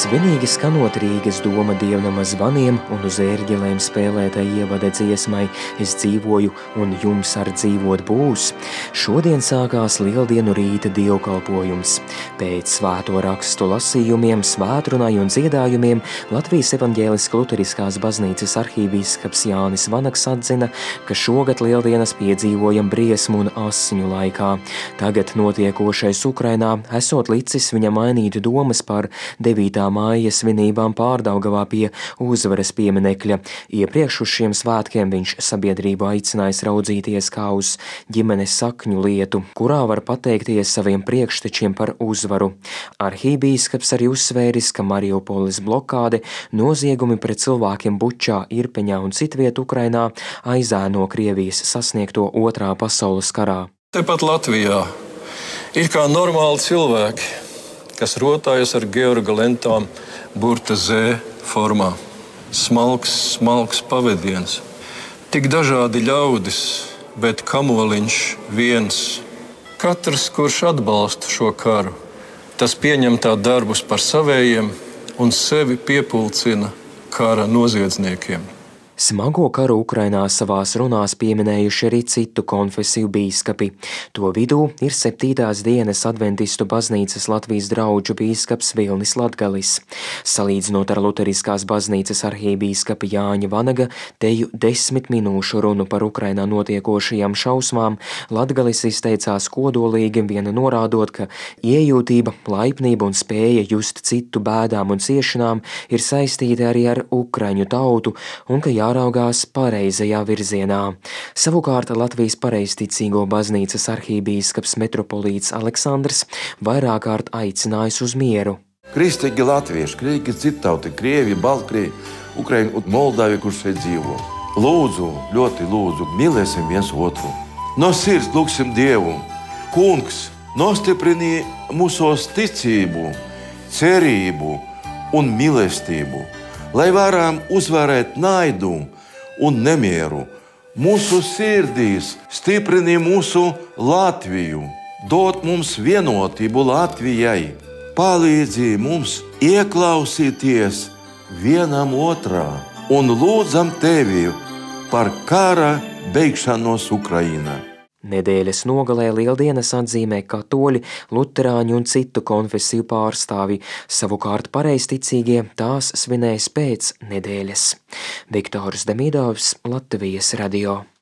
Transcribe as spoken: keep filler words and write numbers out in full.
Svinīgi skanot Rīgas doma dievnama zvaniem un uz ērģelēm spēlētai ievada dziesmai Es dzīvoju un jums ar dzīvot būs, šodien sākās lieldienu rīta dievkalpojums. Pēc svēto rakstu lasījumiem, svētrunai un dziedājumiem Latvijas evaņģēliskās luteriskās baznīcas arhīvīskaps Jānis Vanaks atzina, ka šogad lieldienas piedzīvojam briesmu un asiņu laikā. Tagad notiekošais Ukrainā esot licis viņam mainīt domas par devītā māja svinībām Pārdaugavā pie Uzvaras pieminekļa. Iepriekš uz šiem svētkiem viņš sabiedrību aicinājis raudzīties kā uz ģimenes sakņu lietu, kurā var pateikties saviem priekštečiem par uzvaru. Arhībīskaps arī uzsvēris, ka Mariupoles blokāde, noziegumi pret cilvēkiem Bučā, Irpeņā un citviet Ukrainā aizēno Krievijas sasniegto otrā pasaules karā. Tepat Latvijā ir kā normāli cilvēki, kas rotājas ar Georga lentām burta Z formā. Smalks, smalks pavadiens. Tik dažādi ļaudis, bet kamoliņš viens. Katrs, kurš atbalsta šo karu, tas pieņem tā darbus par savējiem un sevi piepulcina kara noziedzniekiem. Smago karu Ukrainā savās runās pieminējuši arī citu konfesiju bīskapi. To vidū ir septītās dienas adventistu baznīcas Latvijas draudžu bīskaps Vilnis Latgalis. Salīdzinot ar luteriskās baznīcas arhībīskapa Jāņa Vanaga teju desmit minūšu runu par Ukrainā notiekošajām šausmām, Latgalis izteicās kodolīgi, viena norādot, ka iejūtība, laipnība un spēja just citu bēdām un ciešanām ir saistīta arī ar ukraiņu tautu un ka jāraugās pareizajā virzienā. Savukārt Latvijas pareizticīgo baznīcas arhībīskaps metropolīts Aleksandrs vairāk kārt aicinājis uz mieru. Kristīgi latvieši, kristīgi citauti, Krievi, Baltkrievi, Ukraini un Moldavi, kurš šeit dzīvo. Lūdzu, ļoti lūdzu, mīlēsim viens otru. No sirds lūgsim Dievu. Kungs, nostiprini mūsos ticību, cerību un mīlestību, lai varam uzvarēt naidu un nemieru. Mūsu sirdīs stiprini mūsu Latviju, dod mums vienotību Latvijai, palīdzi mums ieklausīties vienam otrā un lūdzam tevi par kara beigšanos Ukrainā. Nedēļas nogalē lieldienas atzīmē katoļi, luterāņu un citu konfesiju pārstāvi, savukārt pareizticīgie tās svinēs pēc nedēļas. Viktors Demidovs, Latvijas radio.